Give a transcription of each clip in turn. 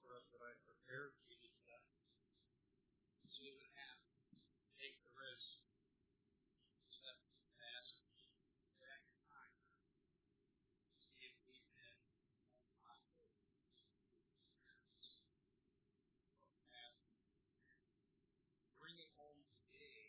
for us that I prepared for you today. See what happens. Take the risk. Step to the past. Back in time. See if we can bring it home today.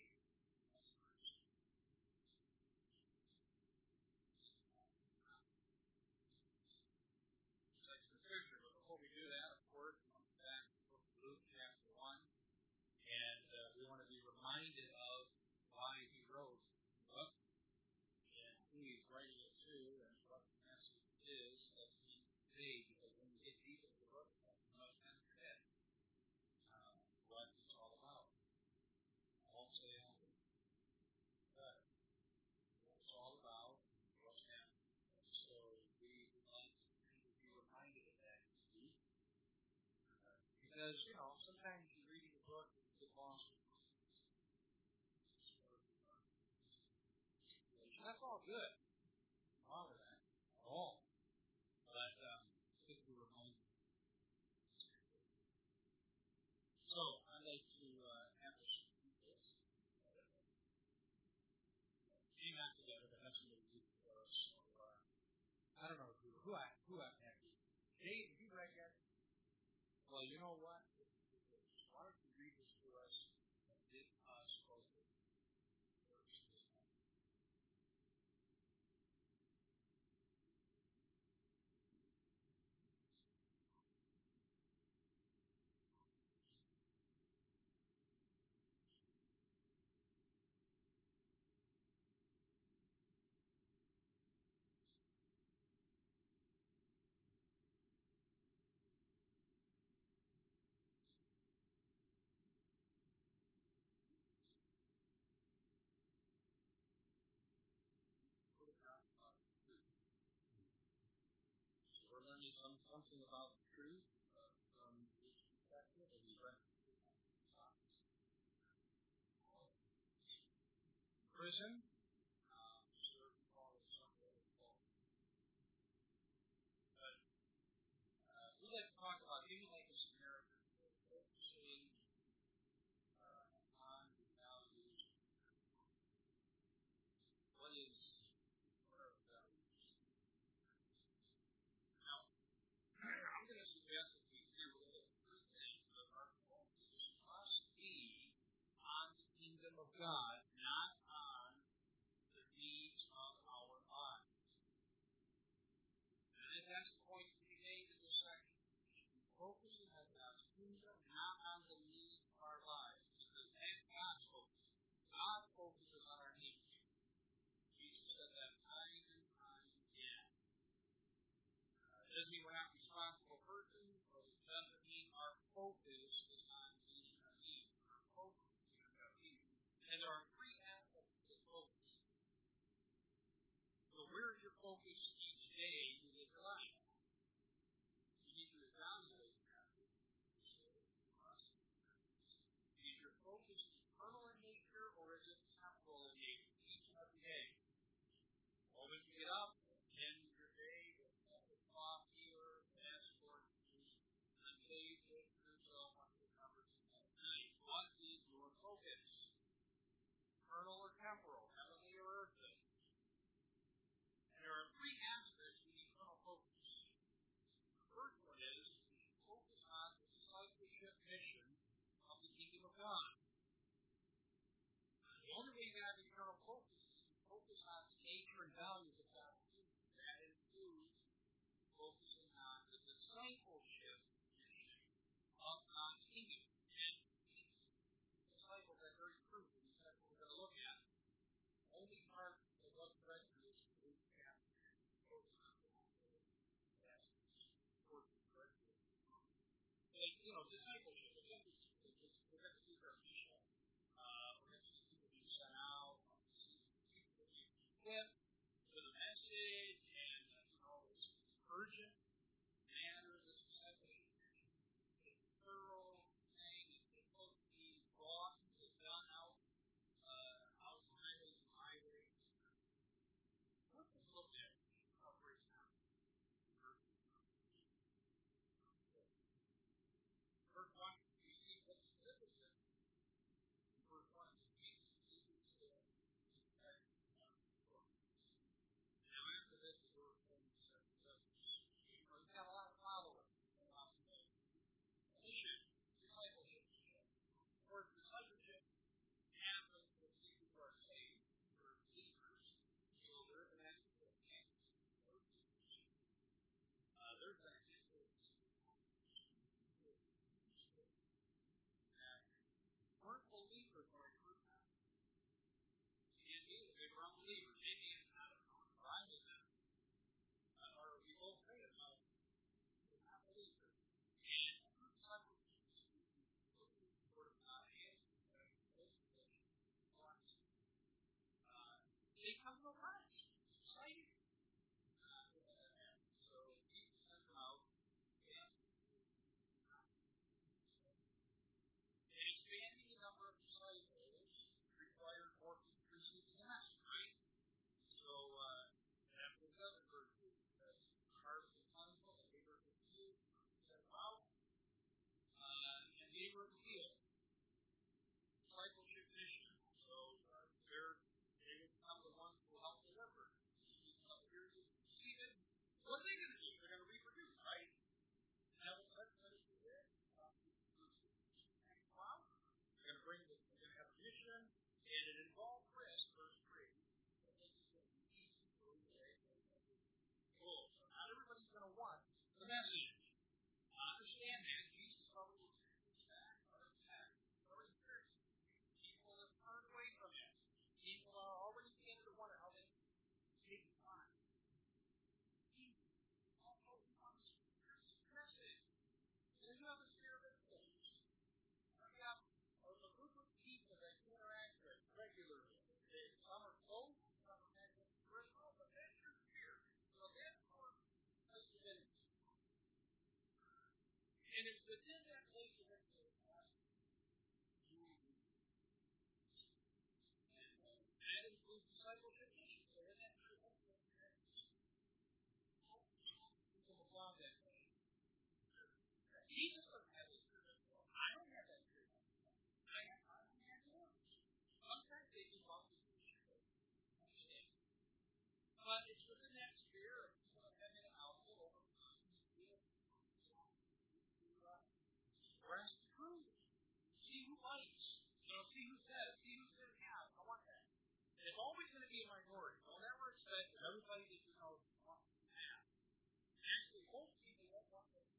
Like the scripture, but before we do that, of course, we come back to the book of Luke, chapter 1, and we want to be reminded of why he wrote the book, and who he's writing it to, and what the message is that he made, because when we get deep into the book, we must understand what it's all about. I won't say anything, but what it's all about, what's happening. So we would like to be reminded of that, because, sometimes you're reading a book and you get lost. That's all good. Wrong with that at all. But just be reminded. So I'd like to have us do this. Hang on together, but that's what we do for us. So I don't know who I'm happy. Dave, have you read yet? Well, you know what? Why don't you read this to us and get us over first this time? We're learning something about the truth from each perspective, and we learn prison. But we'd like to talk about being like a Samaritan, focusing on the values. What is our values? Now, I'm going to suggest that we do three things that our focus must be on the kingdom of God, not on the needs of our lives. And that's the point to be made in this section. Focusing on God's kingdom, not on the needs of our lives. Because that's God's focus. God focuses on our needs. Jesus said that time and time again. It doesn't mean we're not responsible persons, but it doesn't mean our focus is on meeting our needs. Our focus is on our needs. And there are three aspects of this focus. So where is your focus each day in your life? You need to evaluate that. Is your focus eternal in nature, or is it temporal in nature each and every day? The moment you get up, end your day with a cup of coffee or fast or tea, until you take yourself on your conversation at night. What is your focus? Eternal or temporal, heavenly or earthly? And there are three aspects to the eternal focus. The first one is to focus on the discipleship mission of the kingdom of God. The only way you have eternal focus is to focus on the nature and values of God's kingdom. That includes focusing on the discipleship of God's kingdom. And disciples are very crucial. That's what we're going to look at. The only part of what the rest of this is focus on discipleship. We're going to see our mission. We're going to see people being sent out. We're going to see people being equipped for the message, and it's urgent matter. This discipleship is thorough thing. It's supposed to be brought and done out on highways and highways. Let's look at right now. have no time. It's exciting. So Jesus sent them out. And expanding the number of disciples required more people receiving the message, right? So that was the other virtue. Harvest is plentiful, and labor is few. Sent them out, and they were healed. Discipleship mission. So they would become the ones who will help deliver. What are they going to do? They're going to reproduce, right? And that was what they do there. They're going to bring this, they're going to have a mission, and it involved risk, verse 3. Cool. So not everybody's going to want the message. Understand that. Jesus probably will change that. People have turned away from it. People are already beginning to wonder how they can take time. And you have a spirit of faith. You have a group of people that you interact with regularly. Some are close, some are not personal, but that's your spirit. So that's your place of energy. And it's within that place of energy that includes discipleship mission. So in that people along that way. Jesus doesn't have this spirit. I don't have that spirit. I don't have yours. Sometimes they do want to understand. But it's within that spirit of having an outlet over time. Rest true. See who bites. See who says. See who says, yeah, I want that. And it's always going to be a minority. Don't ever expect that everybody that you know wants to do that. Actually, most people won't want that.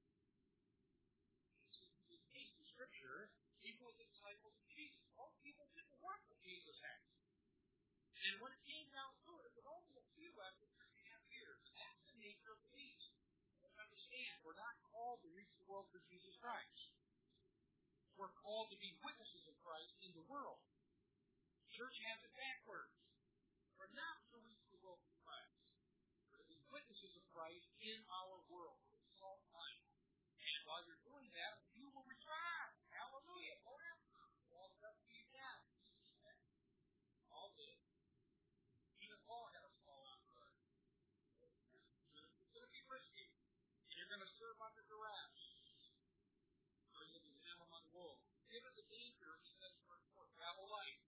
In Scripture, people were the disciples of Jesus. Most people didn't want what Jesus had. And when it came down to it, it was only a few after 3.5 years. That's the nature of the beast. Understand, we're not called to reach the world for Jesus Christ. We're called to be witnesses of Christ in the world. The church has it backwards. We're not to reach the world for Christ. We're to be witnesses of Christ in our world. It's all right. And while you're doing that, you will revive. Hallelujah. All the rest of you can. All did. Even Paul had a small outburst. It's going to be risky. And you're going to serve under duress. Or you'll be lamb among wolves. Given the danger, he says, for travel life.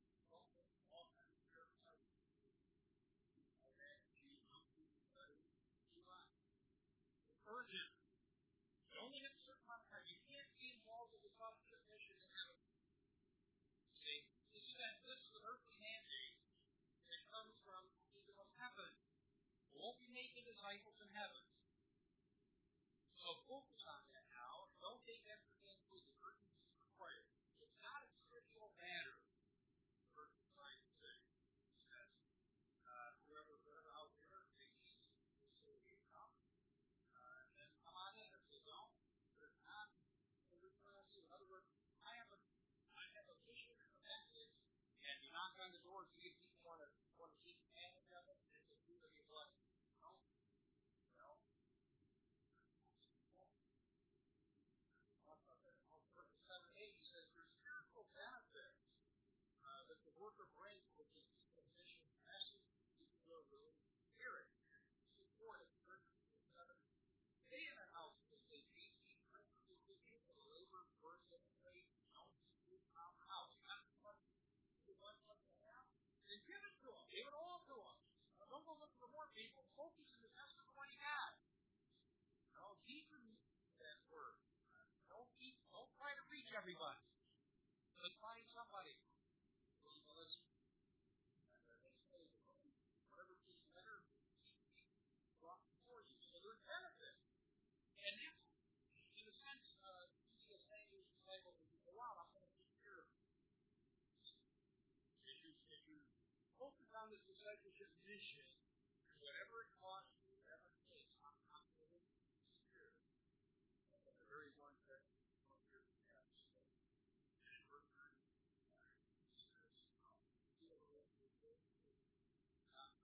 Urgent. You only have a certain amount of time. You can't be involved with the positive mission in heaven. See, this is an earthly mandate. And it comes from heaven. We won't be making disciples in heaven. So focus on that now. Don't take everything with the urgency required. It's not a trivial matter. Verse 9 says, whoever out there, they will say, come. And come on in. If they don't, they're not. In other words, I have a mission, a message, and you knock on the door, you get people want to keep advantage of it, and they do what you want. Verse 7-8, he says, there's spiritual benefits that the worker brings with his mission message. People will really hear it. Support it. Stay in a house with a peace. People labor, worship, faith, don't sleep out the house. Then give it to them. Give it all to them. Don't go looking for more people. Focus on the best of the one you got. Deepen that word. Don't try to reach everybody. Let's find somebody. Whatever is better, brought before you. So there's benefit. And that's, in a sense, Jesus saying to his disciples, as you go out, I'm going to take care of you. If you focus on this discipleship mission, whatever it costs you, whatever it takes, I'm not going to live in the Spirit. The very one that won't hear the steps. And we're not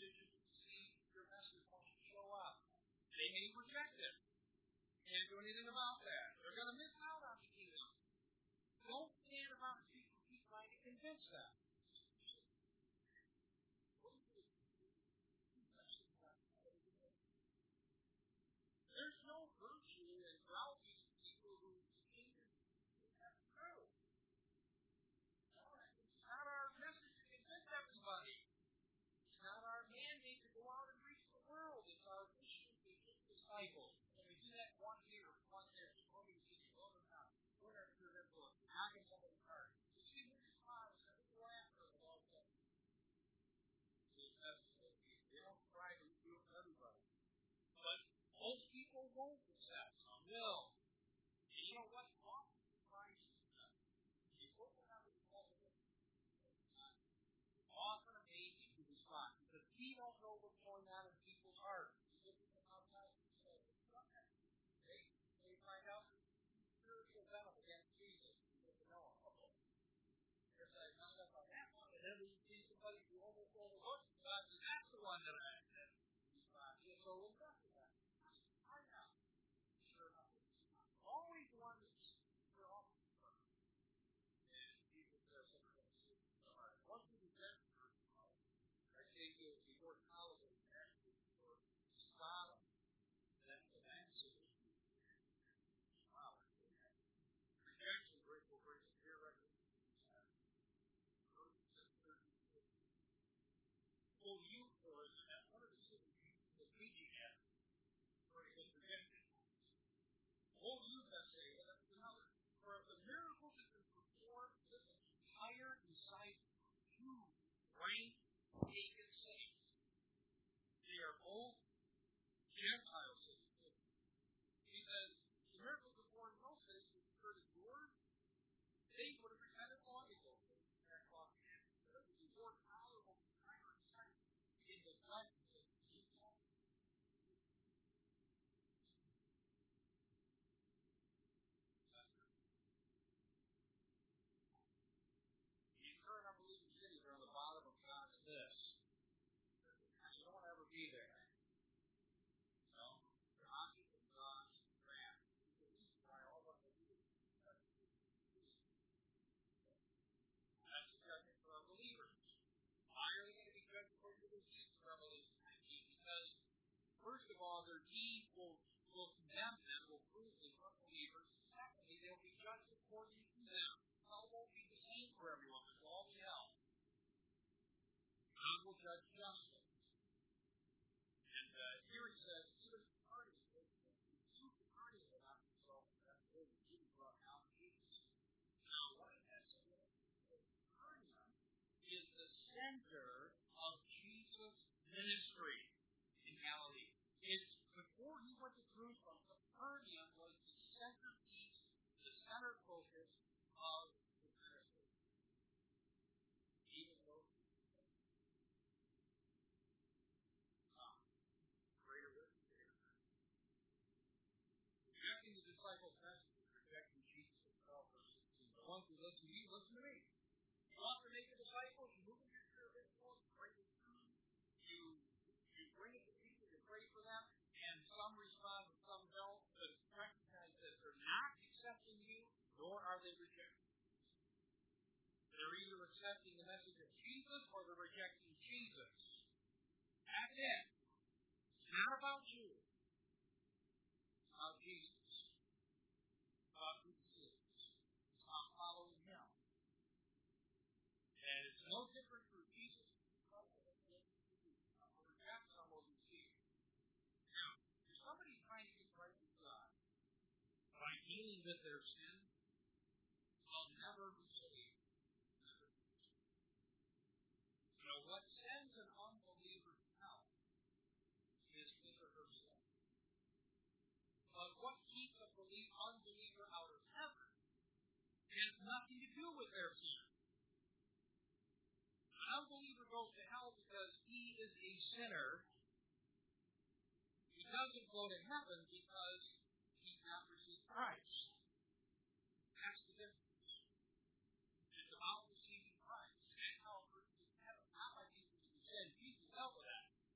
decision to see your message wants to show up. They may reject it. Can't do anything about that. They're going to miss out on the kingdom. Don't stand around and keep trying to convince them. There's no virtue in browbeating people who think that's true. It's not our message to convince everybody. It's not our mandate to go out and reach the world. It's our mission to be disciples. And we do that one here, one there, one in the city, one in the town, one in the book, knocking somebody's heart. You see who responds, and who laughs at all of them. They don't try to do it for everybody. But most people won't accept. Some will. And you know what? Often Christ often amazing to respond because we don't know what's going on in people's hearts. They find out spiritual venom against Jesus. There's a kind of a half-one, and then we see somebody who almost overlooks God, and that's the one that I said. So we'll get to that. I know. Sure enough. Always one that's we're all and Jesus says something. Once we get I say you before college and for Sodom, that's the answer. Wow. Rejection will bring severe recognition. Well, you, for example, one of the cities was preaching at where he was rejected. Whole youth essay, and that's another. For the miracles that can perform this entire disciple, two rank pagan cities. They are both Gentile cities. He says, the miracles performed in those cities were heard of yours. They would have repented long ago. But it would be more tolerable to higher sight in the judgment of people. These current unbelieving cities are on the bottom of God's list. You don't want to ever be there. No? God is God's wrath. Why all of us do. That's the judgment for unbelievers. Why are they going to be judged according to the deeds of Revelation 19? Because, first of all, their deeds will condemn them, will prove them unbelievers. Secondly, they'll be judged according to them. Hell won't be the same for everyone. There's all the hell. God will judge justly. And here he says, even the parties, the parties will not be so that they will be brought out of Jesus. Now, what it has to do with Capernaum is the center of Jesus' ministry in Galilee. It's before he went to Jerusalem, Capernaum was the centerpiece, the center focus of the ministry. Even though greater witness there. Rejecting the disciples' message is rejecting Jesus himself, verse 16. The ones who listen to you, listen to me. You want to make a disciple, you move into your influence, bring it to them. You bring it to people, you pray for them, and some respond and some don't, but recognize that they're not accepting you, nor are they rejecting you. They're either accepting the message of Jesus or they're rejecting Jesus. That's it. It's not about you. It's about Jesus. It's about who he is. It's about following him. And it's no different for Jesus to reject some or receive. Now, if somebody's trying to get right with God by dealing with their sin, they'll never receive. You know, what sends an unbeliever to hell is his or her sin. But what keeps a unbeliever out of heaven has nothing to do with their sin. An unbeliever goes to hell because he is a sinner. He doesn't go to heaven because he's not received Christ. That's the difference. It's about receiving Christ. That's how a person gets to heaven. Not by Jesus who sin. Jesus dealt with that.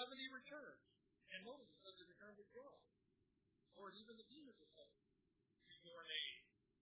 70 returned. And Moses said they returned with joy. Or even the demons will say, your name.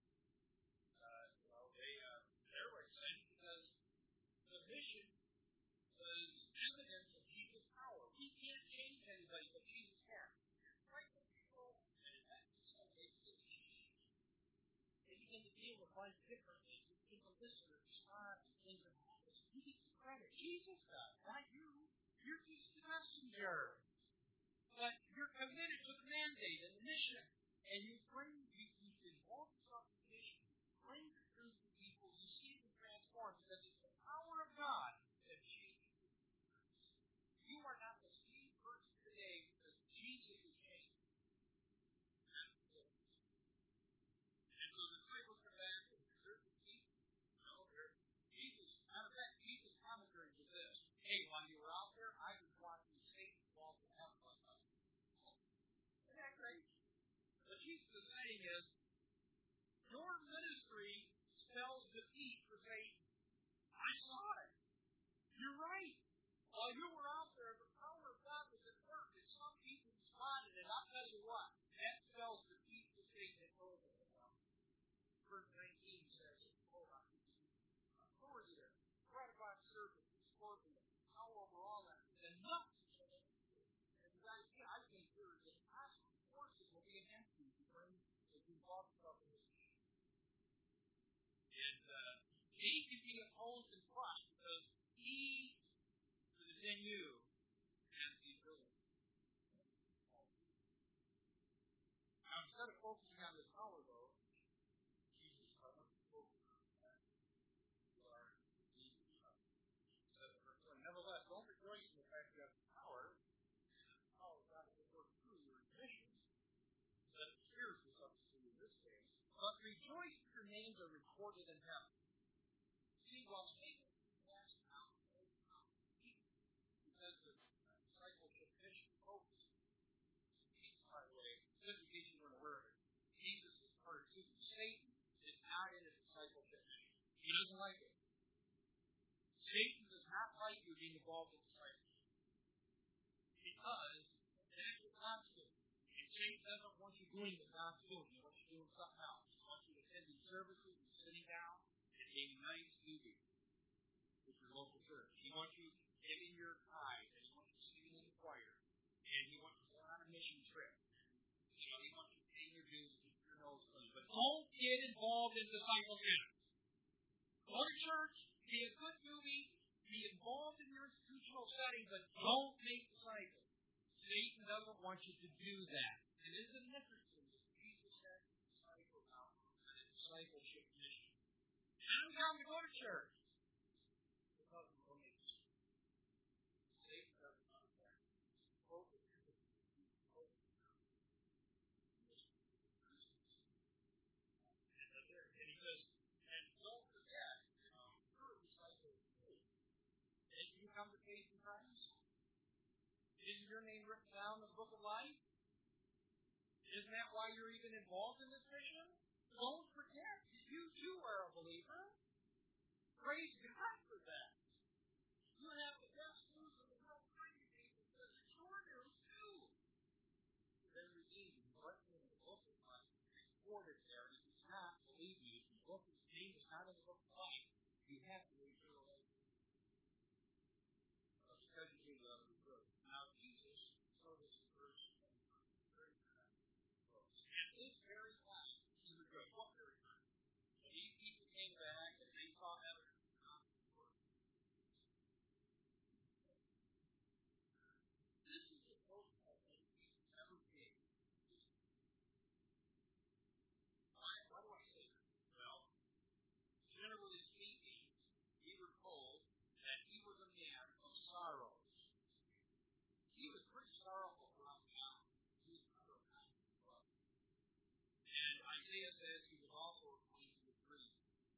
They were excited because the mission was evidence of Jesus' power. We can't change anybody, but Jesus can. Right? And that's the basic change. They begin to deal with life differently. You begin to listen or respond to things that happen. You get some credit. Jesus does, not you. You're just the messenger. But you're committed to the mandate and the mission. And you involve yourself in the mission. You bring the truth to people. You see them transformed because it's the power of God that changes you. You are not the same person today because Jesus is changed. And so the disciples come back and preserve the people. Matter of fact, Jesus' commentary was this. Hey, while you were out there, I was watching Satan fall from heaven like that. Isn't that great? What Jesus is saying is, your ministry spells defeat for Satan. I saw it. You're right. While you were out there, the power of God was at work, and some people responded, and I'll tell you what, that spells defeat for Satan at over. Verse 19 says, authority there. Right about serpents and scorpions, power over all that. And nothing. And the idea, I think, here is that cosmic forces will be against you if you walk up in this mission. And he can be opposed and crushed because he that is in you has the ability. Now, instead of focusing on this power, though, Jesus, I want to focus on that. You are Jesus. Nevertheless, don't rejoice in the fact that you have power. Power of God will work through your missions. That appears to substitute in this case. But rejoice that your names are recorded in heaven. See, while Satan cast out because the discipleship mission focus. By the way, just in case you weren't aware of it, Jesus is part of Satan is not in his discipleship mission. He doesn't like it. Satan does not like you being involved in discipleship. Because that's a constant. And Satan doesn't want you doing what God's doing. He wants you doing something else. He wants you attending services and sitting down and being nice to you, with your local church. He wants you giving your tithe, and he wants you singing in the choir, and he wants you on a mission trip. He wants you paying your dues and keep your nose clean. But don't get involved in discipleship. Go to church, be a good movie, be involved in your institutional setting, but don't make disciples. Satan doesn't want you to do that. It isn't necessary. Jesus had disciples out on a discipleship mission. I'm telling you to go to church. Because of the nature. Satan doesn't want that. And he says, and don't forget, you're a disciple of faith. Did you come to faith in Christ? Isn't your name written down in the book of life? Isn't that why you're even involved in this mission? Don't forget, you too are a believer. Praise God for that. You have the best news in the world for you, because it's your news too. You've been redeemed. What's in the book of life? Recorded there. If it's not, believe me, if the book of name is not in the book of life, you have to read your life. Because you love the book. Now, Jesus showed us in verse 25. At this very time, he rejoiced. What very time? These people came back and they saw evidence of God's word. This is the most that Jesus ever gave. Why do I say that? Well, generally speaking, we were told that he was a man of sorrows. He was pretty sorrowful around town. He was under a kind of love. And Isaiah says he was also acquainted with grief.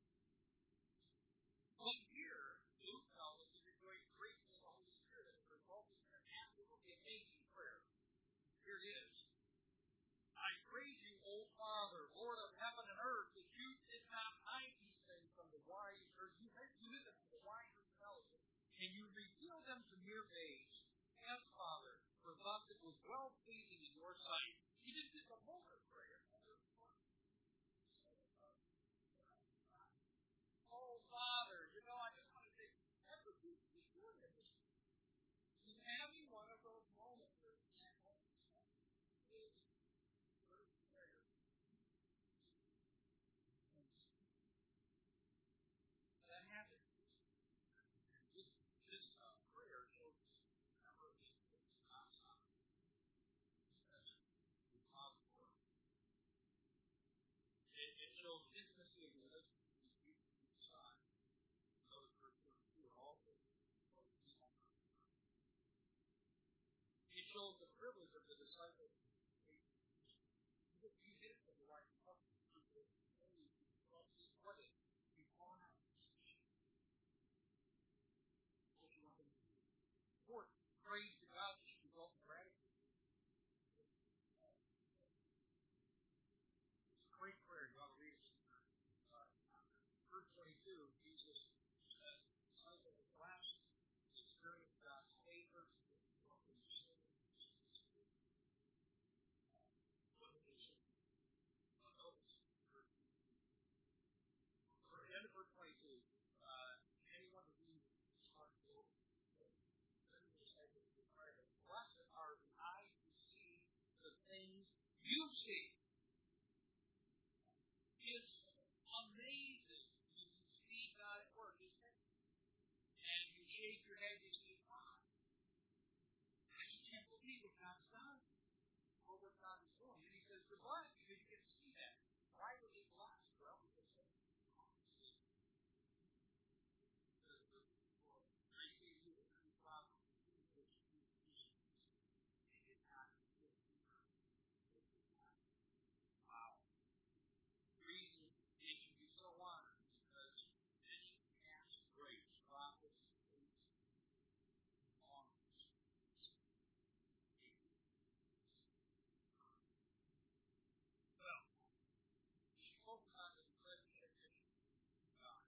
But here, Luke tells us he rejoiced greatly in the Holy Spirit as a result of an absolutely amazing prayer. Here it is. I praise you, O Father, Lord of heaven and earth, that you did not hide these things from the wise, or you hid them from the wise and intelligent, and you revealed them to mere babes. Yes, Father. knows the privilege of the disciple. You hit it the right what it you want out. Fourth, praise to God should result in gratitude. It's a great prayer. You ought to read it. Verse 22, Jesus says, disciple of blessed, experience God's favor. End of verse 22, anyone who reads blessed are the eyes who see the things you see. It's amazing. You can see God at work, isn't it? And you shake your head, you see, wow, I just can't believe what God's done or what God is doing. And he says, you're blessed because you get to see that. Why were they blessed? Well, because reason it should be so honored because it has great prophets and honors. Well, you focus on the present of God.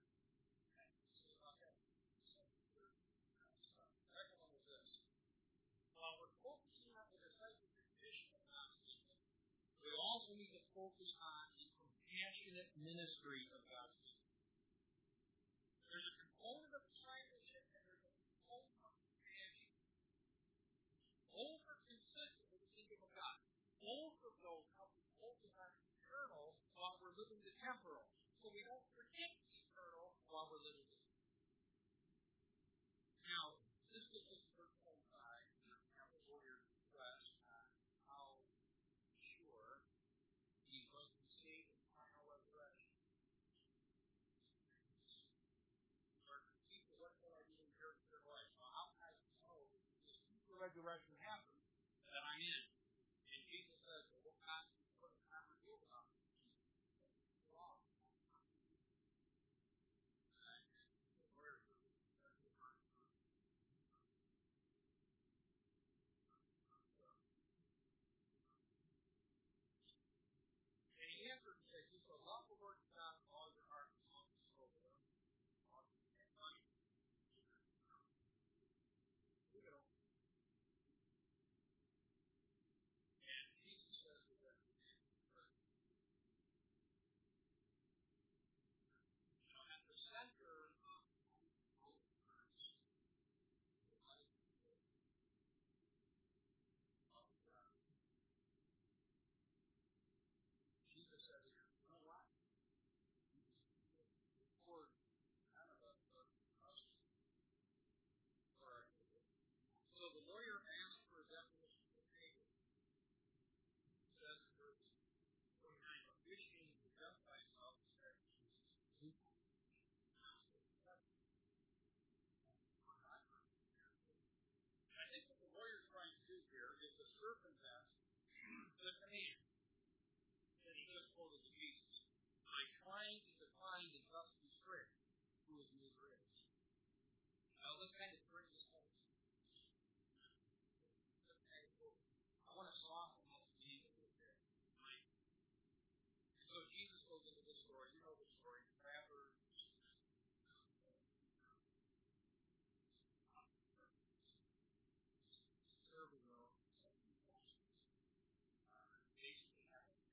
Second one is this. While we're focusing on the discipleship mission of God, we also need to focus on the compassionate ministry of God's people. There's a component of discipleship and there's a component of compassion. Both are consistent with the kingdom of God. Both of those help us focus on the eternal while we're living the temporal. So we don't forget the eternal while we're living the temporal. Now, this is just for coincide and the lawyer's request on how sure he's going to see the final resurrection. People, what will I do in their life? Well, how can I know if the resurrection happens that I'm in? And Jesus says, well, what kind of revealed about it? Wrong. And he answered and said, you shall love the Lord God with all your heart and soul and soul and all your mind. And Jesus says to them, at the center of Jesus says, you know what? Or kind of a so the lawyer asked for a definition of faith. It says in verse 29, wishing to justify himself, said Jesus. I think what the lawyer is trying to do here is to circumvent the command that he just quoted to Jesus by trying to define the justly strict who his neighbor is. Now let's kind of bring this home. I want to soften this meaning a little bit. Right? So Jesus goes into this story. You know the story. Rapper serving room. Basically,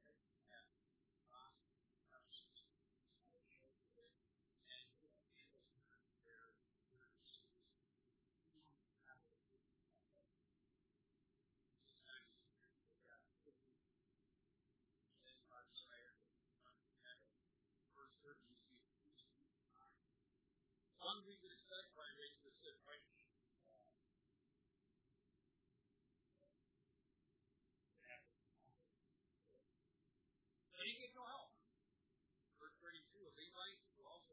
one we could expect by raising the sick, right? But he gets no help. Verse 32, a Levite who also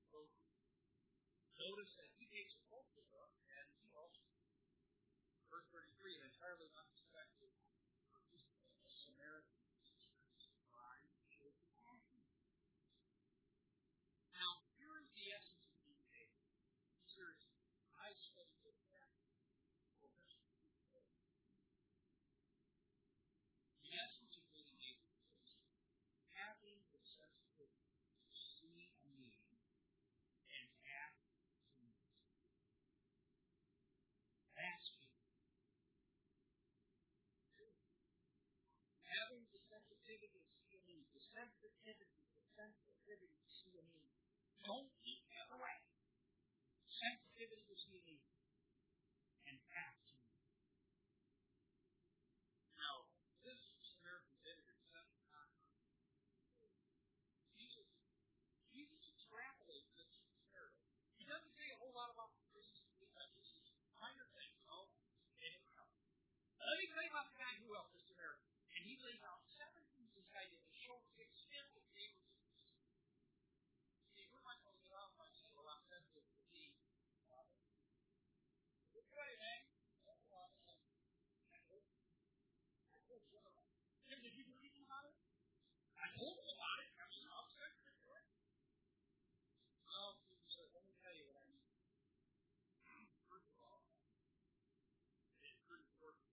notice that he takes a focus of, and he also, verse 33, an entirely unexpected Samaritan. Now, here is the essence of being saved. Here is, I studied it back. The essence of being saved is having the sensitivity to see a need and act to meet it. That's key. Having the sensitivity to see a need, the sensitivity to see a need. Don't keep that away. Sensitivity to see a need and act to meet it. Now, this Samaritan visitor is such a contrast. Jesus extrapolates this parable. He doesn't say a whole lot about the priests. He touches minor things. Let me tell you about the guy who else is Samaritan. And he lays out 7 things this guy did to show the extent of favoritism. See, we're not going to get off by saying, well, I'm sensitive to the good man. Jim, did you believe about it? I told him about it. I was upset with it. Well, let me tell you what I mean. First of all, it's pretty important.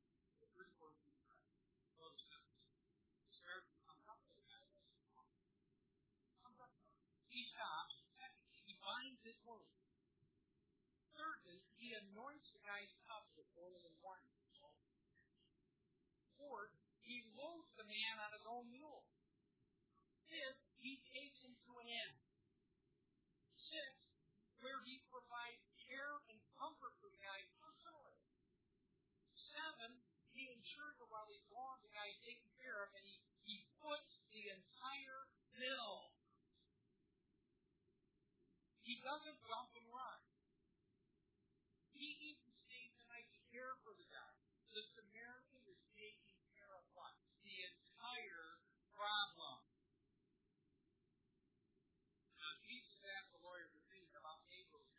He stops. He finds his wound. Thirdly, he anoints the guy's cup with oil and wine. Fourth, he loads the man on his own mule. Fifth, he takes him to an inn. Sixth, where he provides care and comfort for the guy personally. 7, he ensures that while he's gone, the guy is taken care of, and he puts the entire bill. He doesn't bump and run. He even stays the night to care for the guy. The Samaritan is taking care of what? The entire problem. Now, Jesus asked the lawyer to think about Abraham.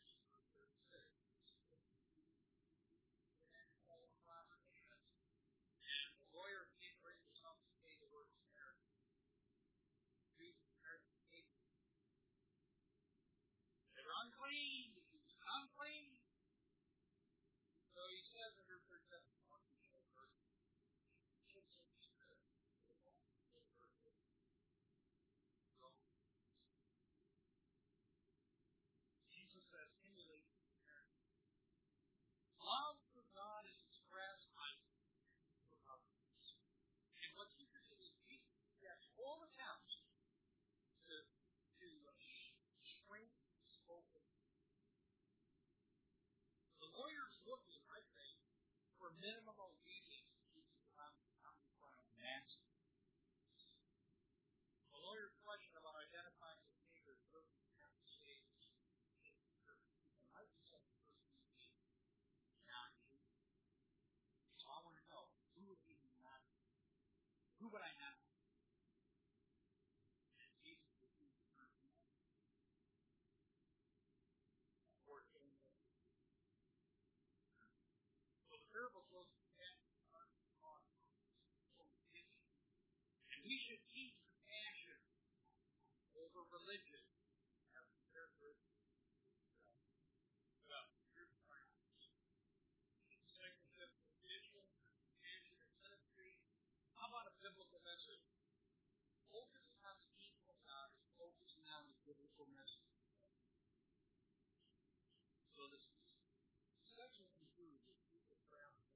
And the lawyer can't bring himself to say the word Samaritan. Jesus compared to Abraham. They're unclean. He's unclean. So he says in verse 37, Jesus says, emulate the Samaritan. Love for God is expressed by for others. And what you do is Jesus has all attempts to shrink spoken. The lawyer's looking, I think, for minimum obedience to keep him from massive. The lawyer's question about identifying his neighbor doesn't have to say it might be such a person to be not you. So I want to know, who would be not? Who would I have? And Jesus would be the person. So the parable shows that and we should teach compassion over religion as compared to discipleship, vision, compassion, and ministry. How about a biblical message? Focusing on the people of God is focusing on the biblical message. So this section concludes with people around the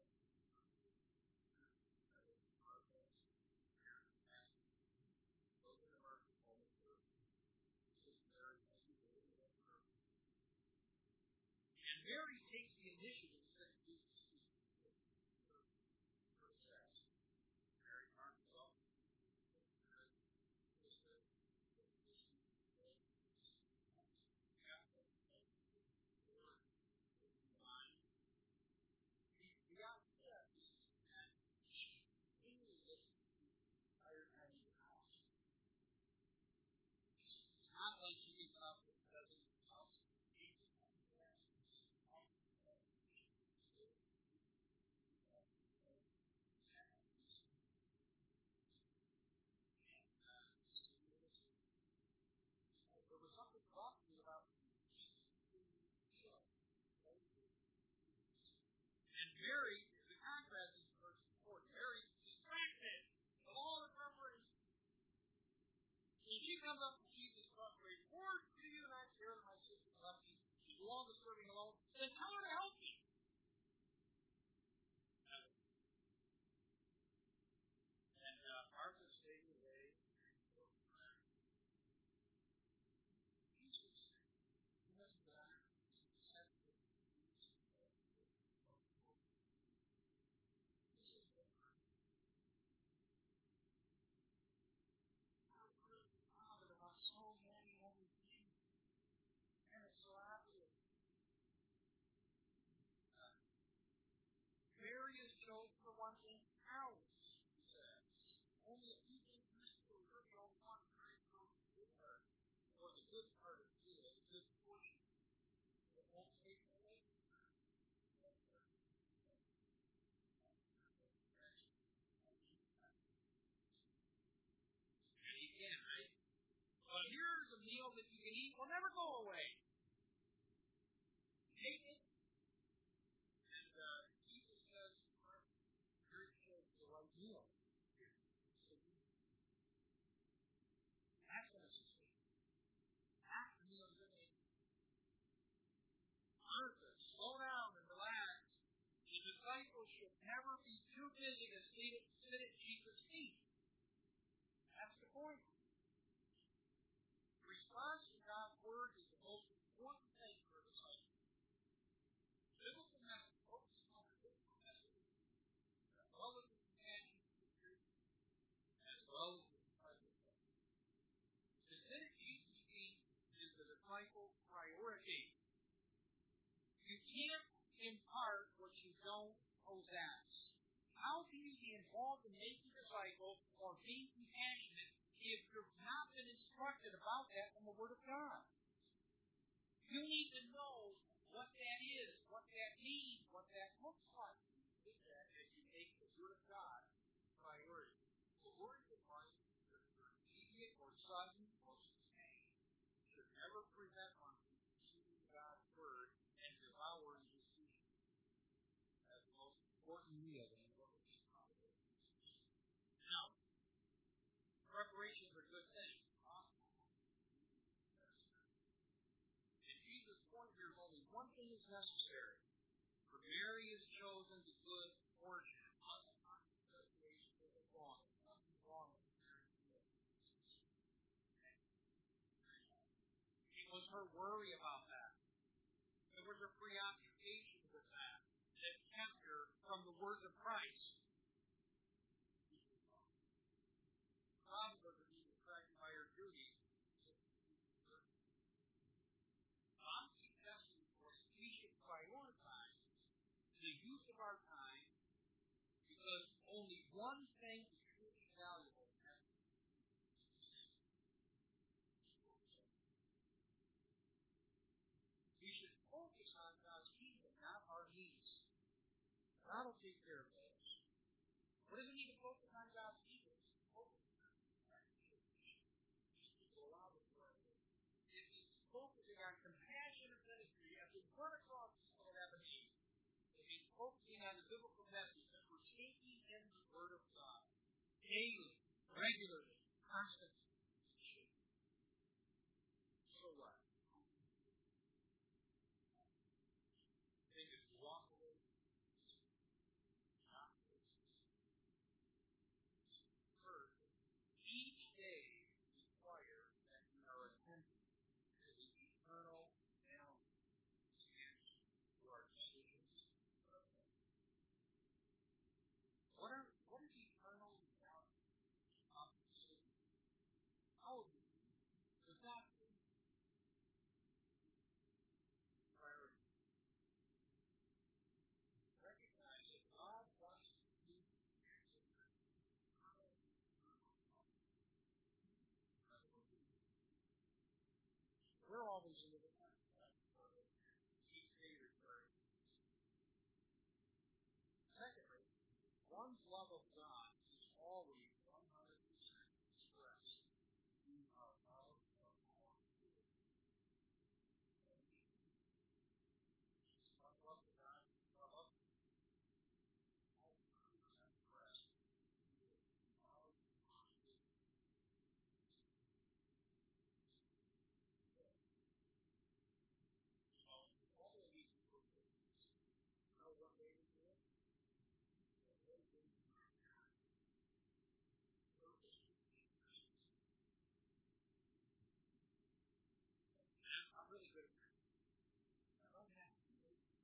and Mary takes the initiative instead of Jesus. Mary finds herself. The idea is that she really listened to the entire time in the house. It's not like she gets up and does it herself. And Mary, the contrast is verse 4. Mary is distracted of all the preparation. And she comes up to Jesus prostrate. Lord, do you not care that my sister left me? She belongs to serving alone. Then tell her to help me. And Martha stayed away. Jesus, you must be honest. About so many other things, and it's so obvious. Mary is chosen for one thing else, he says. Only a few things useful are shown one very close to her, or the good part of you, the good portion. It won't take away from her. And you can, right? But here's a meal that you can eat will never go away. Take it. And Jesus says, you're the right meal. That's what it's saying. That's the meal you're going to eat. Martha, slow down and relax. The disciples should never be too busy to sit at Jesus' feet. That's the point. The response to God's Word is the most important thing for a disciple. Biblical message, focus on the biblical message, as well as the companion of the truth, as well as the disciple. To sit at Jesus' feet is the disciple's priority. You can't impart what you don't possess. How can you be involved in making a disciple or being compassionate if you've not been instructed about that from the Word of God? You need to know what that is, what that means, what that looks like. You do that as you make the Word of God priority. The Word of God, whether immediate or sudden or sustained, should never prevent one from receiving God's Word and devouring His seed. That's the most important meal in the world. Now, preparations are good things. And Jesus' point here is only one thing is necessary. For Mary is chosen the good portion. Nothing wrong. Nothing wrong with Mary. It was her worry about that. It was her preoccupation with that kept her from the words of Christ. God wasn't being distracted by her duties. I'm suggesting for us we should prioritize the use of our time because only one thing is truly valuable. We should focus on God's kingdom, not our needs. God will take care of those. What does it mean to focus on God's kingdom? Focusing on compassionate ministry as we run across people that have a need. It means focusing on the biblical message that we're taking in the Word of God daily, regularly, constantly. So what? They just walk away. Third, each day requires that we are attentive to the eternal value to our decisions. What is eternal value of decisions? good friend. I don't have to.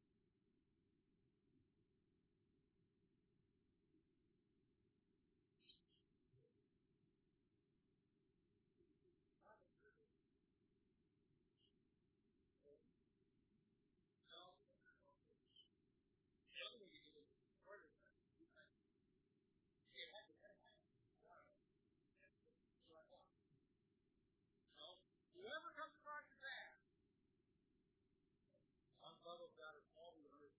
Whoever comes across your path, unbundled out of all the earth,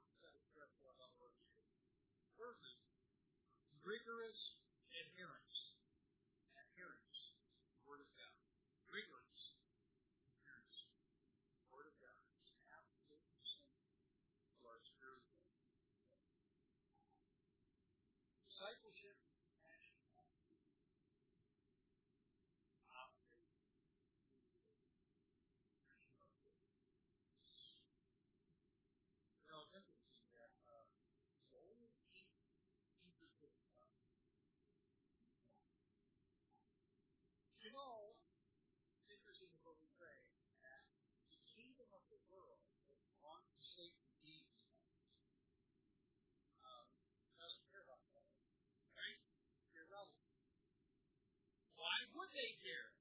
thirdly, rigorous adherence. Adherence. Word of God. Rigorous adherence. Word of God. Absolute essential to our spiritual discipleship. You know, it's interesting what we say. The kingdom of the world wants to shape the deeds. Doesn't care about that. Right? Irrelevant. Why would they care?